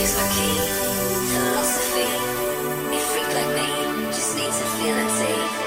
Here's my key, philosophy. A freak like me just needs to feel and see.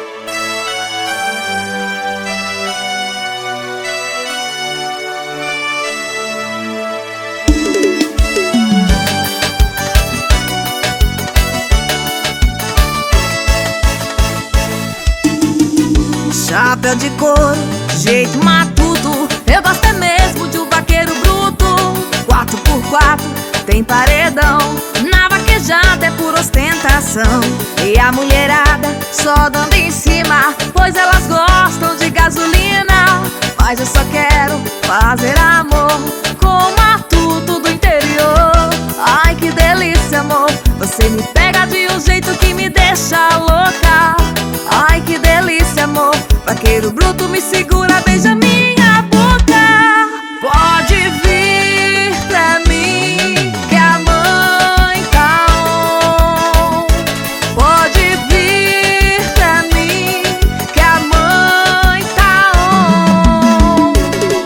Chapéu de couro, jeito matuto. Eu gosto é mesmo de um vaqueiro bruto. 4x4, tem paredão. Na vaquejada é por ostentação. E a mulherada só dando em cima, pois elas gostam de gasolina. Mas eu só quero fazer amor com o matuto do interior. Ai que delícia, amor, você me pega de um jeito que me deixa louca. Ai que delícia, amor, vaqueiro bruto me segura, beija minha boca. Pode vir pra mim que a mãe tá on. Pode vir pra mim que a mãe tá on.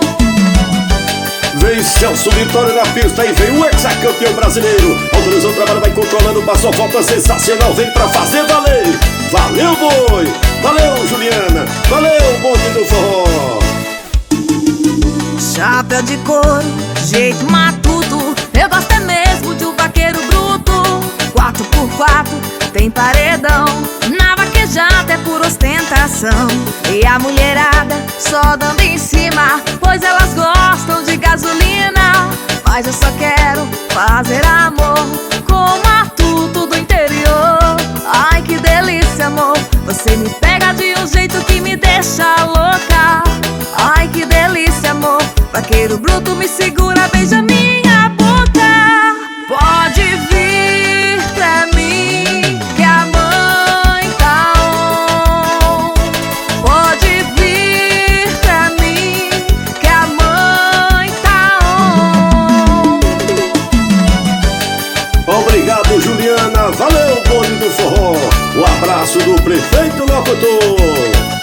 Vem Celso Vitória na pista e vem o ex-campeão brasileiro. Autorizou o trabalho, vai controlando, passou a volta sensacional, vem pra fazer valer. Valeu, boi! Valeu, Juliana! Valeu, bonde do forró! Chapéu de couro, jeito matuto. Eu gosto é mesmo de um vaqueiro bruto. 4x4, tem paredão. Na vaquejada é por ostentação. E a mulherada só dando em cima, pois elas gostam de gasolina. Mas eu só quero fazer amor com o matuto do interior. Ai que delícia, amor, você me pega de um jeito que me deixa louca. Ai que delícia, amor, vaqueiro bruto me segura, beija minha boca. Pode vir pra mim que a mãe tá on. Pode vir pra mim que a mãe tá on. Obrigado, Juliana! Valeu, bonde do forró! O abraço do prefeito locutor!